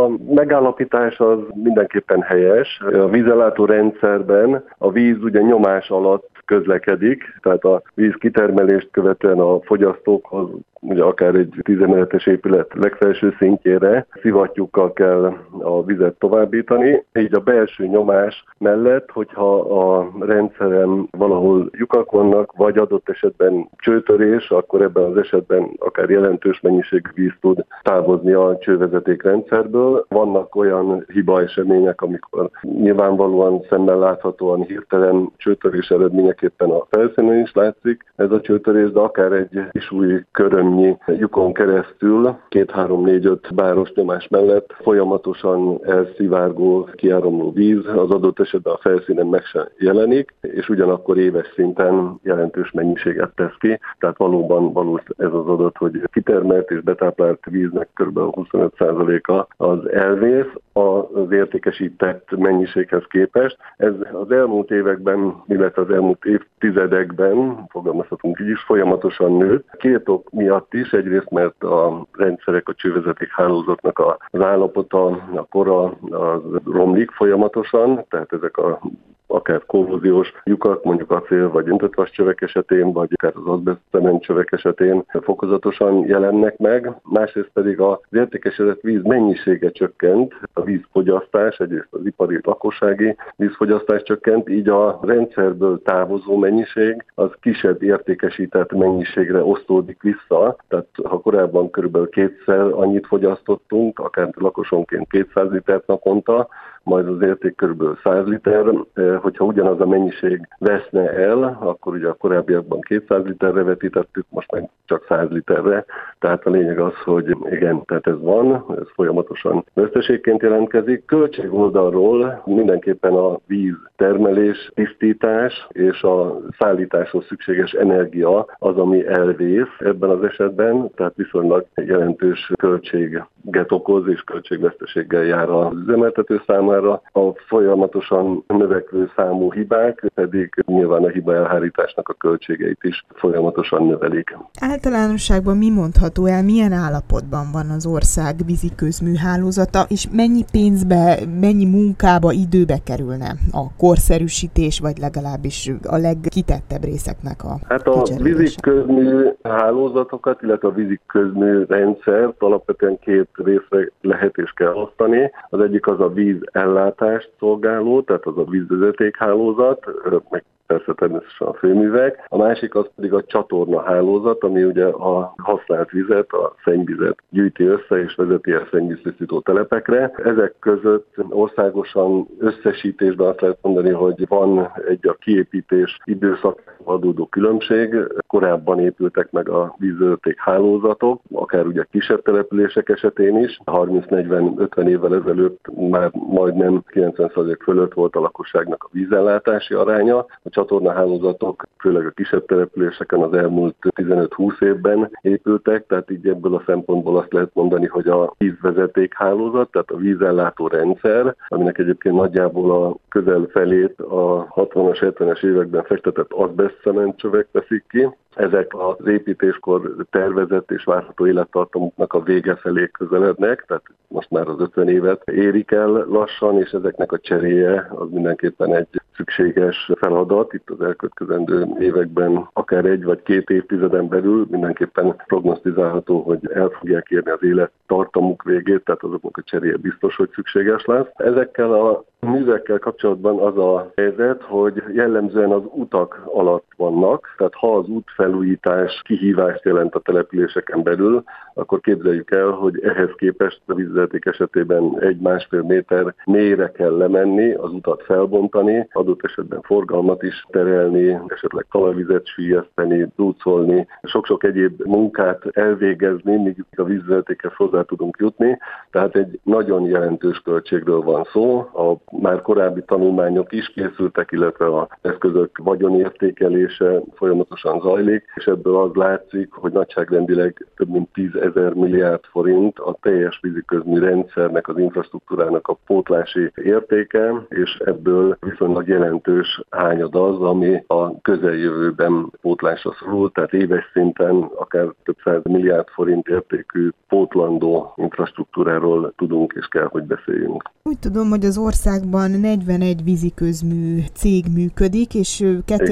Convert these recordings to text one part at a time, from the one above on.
a megállapítás az mindenképpen helyes. A vízellátó rendszerben a víz ugye nyomás alatt közlekedik, tehát a víz kitermelést követően a fogyasztókhoz, ugye akár egy 10 emeletes épület legfelső szintjére szivattyúkkal kell a vizet továbbítani. Így a belső nyomás mellett, hogyha a rendszeren valahol lyukak vannak, vagy adott esetben csőtörés, akkor ebben az esetben akár jelentős mennyiségű víz tud távozni a csővezetékrendszerből. Vannak olyan hibaesemények, amikor nyilvánvalóan szemmel láthatóan hirtelen csőtörés eredményeképpen a felszínen is látszik ez a csőtörés, de akár egy kis új köröm lyukon keresztül 2-3-4-5 báros nyomás mellett folyamatosan elszivárgó, kiáramló víz az adott esetben a felszínen meg sem jelenik, és ugyanakkor éves szinten jelentős mennyiséget tesz ki, tehát valóban valós ez az adat, hogy kitermelt és betáplált víznek kb. 25%-a az elvész az értékesített mennyiséghez képest. Ez az elmúlt években, illetve az elmúlt évtizedekben, fogalmazhatunk így is, folyamatosan nőtt. Két ok miatt is, egyrészt mert a rendszerek, a csővezeték hálózatnak az állapota, a kora az romlik folyamatosan, tehát ezek akár korróziós lyukak, mondjuk acél vagy öntött vascsövek esetén, vagy akár az azbesztcement csövek esetén fokozatosan jelennek meg. Másrészt pedig az értékesített víz mennyisége csökkent, a vízfogyasztás, egyrészt az ipari lakossági vízfogyasztás csökkent, így a rendszerből távozó mennyiség az kisebb értékesített mennyiségre osztódik vissza. Tehát ha korábban kb. Kétszer annyit fogyasztottunk, akár lakosonként 200 litert naponta, majd az érték kb. 100 liter. Hogyha ugyanaz a mennyiség veszne el, akkor ugye a korábbiakban 200 literre vetítettük, most meg csak 100 literre. Tehát a lényeg az, hogy igen, tehát ez van, ez folyamatosan veszteségként jelentkezik. Költség oldalról mindenképpen a víztermelés, tisztítás és a szállításhoz szükséges energia az, ami elvész ebben az esetben, tehát viszonylag jelentős költséget okoz és költségveszteséggel jár az üzemeltető számára. A folyamatosan növekvő számú hibák pedig nyilván a hiba elhárításnak a költségeit is folyamatosan növelik. Általánosságban mi mondható el, milyen állapotban van az ország víziközműhálózata, és mennyi pénzbe, mennyi munkába, időbe kerülne a korszerűsítés, vagy legalábbis a legkitettebb részeknek a víziközmű hálózatokat, illetve a víziközmű rendszert alapvetően két részre lehet és kell osztani. Az egyik az a vízellátást szolgáló, tehát az a vízvezetékhálózat, meg persze természetesen a főművek. A másik az pedig a csatornahálózat, ami ugye a használt vizet, a szennyvizet gyűjti össze és vezeti el szennyvíztisztító telepekre. Ezek között országosan összesítésben azt lehet mondani, hogy van egy a kiépítés időszakban adódó különbség. Korábban épültek meg a vízvezetékhálózatok, akár ugye kisebb települések esetén is. 30-40-50 évvel ezelőtt már majdnem 90% fölött volt a lakosságnak a vízellátási aránya. A csatornahálózatok, főleg a kisebb településeken az elmúlt 15-20 évben épültek, tehát így ebből a szempontból azt lehet mondani, hogy a vízvezetékhálózat, tehát a vízellátó rendszer, aminek egyébként nagyjából a közel felét a 60-as, 70-es években fektetett azbesztcement csövek veszik ki. Ezek az építéskor tervezett és várható élettartamuknak a vége felé közelednek, tehát most már az 50 évet érik el lassan, és ezeknek a cseréje az mindenképpen egy szükséges feladat. Itt az elkövetkezendő években, akár 1 vagy 2 évtizeden belül mindenképpen prognosztizálható, hogy el fogják érni az élettartamuk végét, tehát azoknak a cseréje biztos, hogy szükséges lesz. Ezekkel a művekkel kapcsolatban az a helyzet, hogy jellemzően az utak alatt vannak, tehát ha az útfelújítás kihívást jelent a településeken belül, akkor képzeljük el, hogy ehhez képest a vízvezeték esetében 1-1,5 méter mélyre kell lemenni, az utat felbontani, adott esetben forgalmat is terelni, esetleg talajvizet süllyeszteni, dúcolni, sok-sok egyéb munkát elvégezni, míg a vízvezetékhez hozzá tudunk jutni. Tehát egy nagyon jelentős költségről van szó. A már korábbi tanulmányok is készültek, illetve az eszközök vagyonértékelése folyamatosan zajlik, és ebből az látszik, hogy nagyságrendileg több mint 10 000 milliárd forint a teljes víziközmű rendszernek, az infrastruktúrának a pótlási értéke, és ebből viszonylag jelentős hányad az, ami a közeljövőben pótlásra szorul, tehát éves szinten akár több 100 milliárd forint értékű pótlandó infrastruktúráról tudunk és kell, hogy beszéljünk. Úgy tudom, hogy az országban 41 víziközmű cég működik, és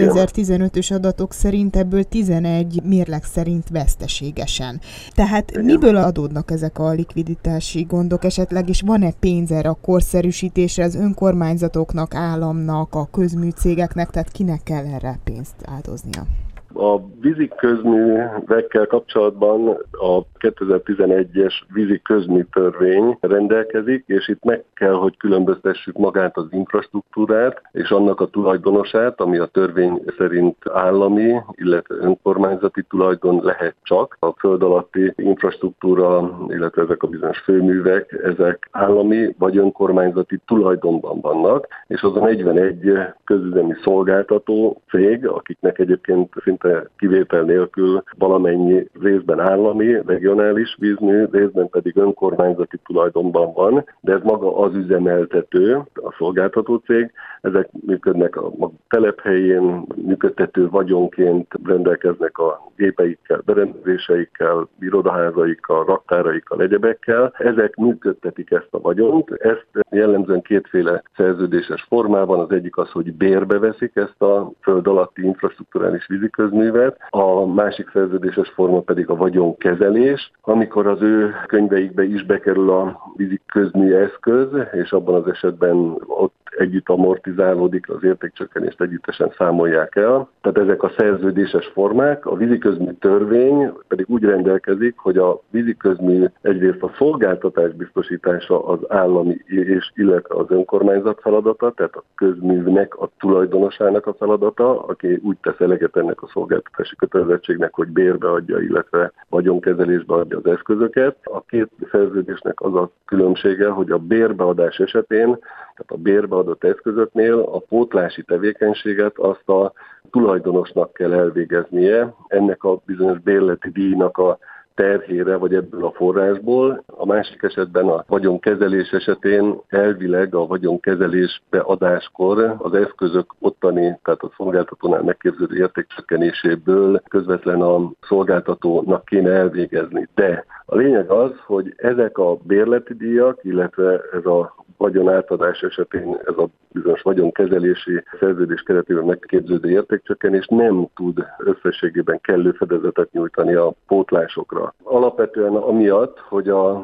2015-ös adatok szerint ebből 11 mérleg szerint veszteségesen. Tehát miből adódnak ezek a likviditási gondok esetleg, és van-e pénz erre a korszerűsítésre az önkormányzatoknak, államnak, a közműcégeknek, tehát kinek kell erre pénzt áldoznia? A víziközművekkel kapcsolatban a 2011-es víziközmű törvény rendelkezik, és itt meg kell, hogy különböztessük magát az infrastruktúrát és annak a tulajdonosát, ami a törvény szerint állami, illetve önkormányzati tulajdon lehet csak. A föld alatti infrastruktúra, illetve ezek a bizonyos főművek, ezek állami vagy önkormányzati tulajdonban vannak, és az a 41 közüzemi szolgáltató cég, akiknek egyébként kivétel nélkül valamennyi részben állami, regionális vízmű, részben pedig önkormányzati tulajdonban van, de ez maga az üzemeltető, a szolgáltató cég, ezek működnek a telephelyén, működtető vagyonként rendelkeznek a gépeikkel, berendezéseikkel, irodaházaikkal, raktáraikkal, egyebekkel. Ezek működtetik ezt a vagyont. Ezt jellemzően kétféle szerződéses formában, az egyik az, hogy bérbe veszik ezt a föld alatti infrastrukturális víziközművet, a másik szerződéses forma pedig a vagyonkezelés, amikor az ő könyveikbe is bekerül a víziközmű eszköz, és abban az esetben ott együtt amortizálódik, az értékcsökkenést együttesen számolják el. Tehát ezek a szerződéses formák, a víziközmű törvény pedig úgy rendelkezik, hogy a víziközmű egyrészt a szolgáltatás biztosítása az állami és illetve az önkormányzat feladata, tehát a közművnek, a tulajdonosának a feladata, aki úgy tesz eleget ennek a szolgáltatási kötelezettségnek, hogy bérbe adja, illetve vagyonkezelésbe adja az eszközöket. A két szerződésnek az a különbsége, hogy a bérbeadás esetén, tehát a bérbeadott eszközöknél a pótlási tevékenységet azt a tulajdonosnak kell elvégeznie, ennek a bizonyos bérleti díjnak a terhére, vagy ebből a forrásból. A másik esetben a vagyonkezelés esetén elvileg a vagyonkezelés beadáskor az eszközök ottani, tehát a szolgáltatónál megképződő értékcsökkenéséből közvetlen a szolgáltatónak kéne elvégezni. De a lényeg az, hogy ezek a bérleti díjak, illetve ez a vagyonátadás esetén ez a bizonyos vagyonkezelési szerződés keretében megképződő értékcsökkenés nem tud összességében kellő fedezetet nyújtani a pótlásokra. Alapvetően amiatt, hogy a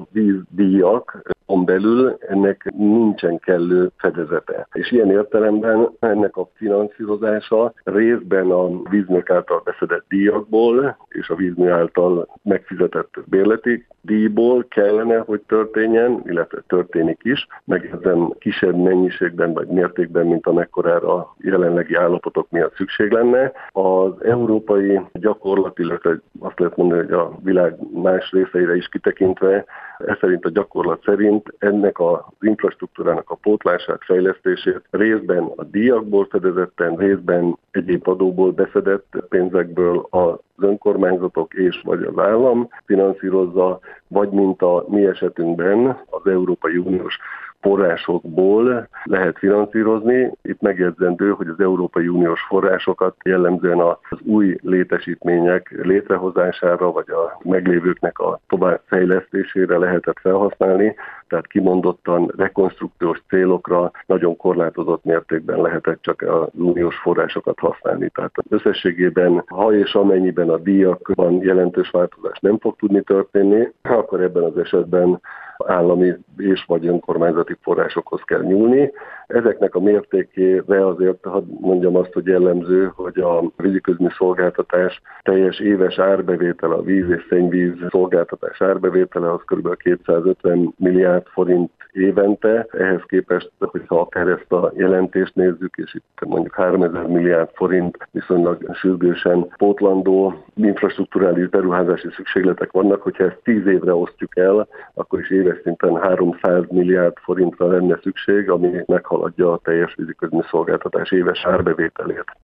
vízdíjakon belül ennek nincsen kellő fedezete. És ilyen értelemben ennek a finanszírozása részben a vízművek által beszedett díjakból és a vízmű által megfizetett bérleti díjból kellene, hogy történjen, illetve történik is, megjegyzem kisebb mennyiségben vagy mértékben, mint amekkorára jelenlegi állapotok miatt szükség lenne. Az európai gyakorlat, illetve azt lehet mondani, hogy a világ más részeire is kitekintve, ez szerint a gyakorlat szerint ennek az infrastruktúrának a pótlását, fejlesztését részben a díjakból fedezetten, részben egyéb adóból beszedett pénzekből az önkormányzatok és vagy az állam finanszírozza, vagy mint a mi esetünkben az Európai Uniós forrásokból lehet finanszírozni. Itt megjegyzendő, hogy az Európai Uniós forrásokat jellemzően az új létesítmények létrehozására, vagy a meglévőknek a továbbfejlesztésére lehetett felhasználni, tehát kimondottan rekonstrukciós célokra nagyon korlátozott mértékben lehetett csak az uniós forrásokat használni. Tehát összességében, ha és amennyiben a díjakban jelentős változás nem fog tudni történni, akkor ebben az esetben állami és vagy önkormányzati forrásokhoz kell nyúlni. Ezeknek a mértékére azért hadd mondjam azt, hogy jellemző, hogy a víziközmű szolgáltatás teljes éves árbevétele, a víz és szennyvíz szolgáltatás árbevétele az kb. 250 milliárd milliárd forint évente. Ehhez képest, hogyha akár ezt a jelentést nézzük, és itt mondjuk 3000 milliárd forint viszonylag sürgősen pótlandó infrastrukturális beruházási szükségletek vannak, hogyha ezt 10 évre osztjuk el, akkor is éves szinten 300 milliárd forintra lenne szükség, ami meghaladja a teljes víziközmű szolgáltatás éves árbevételét.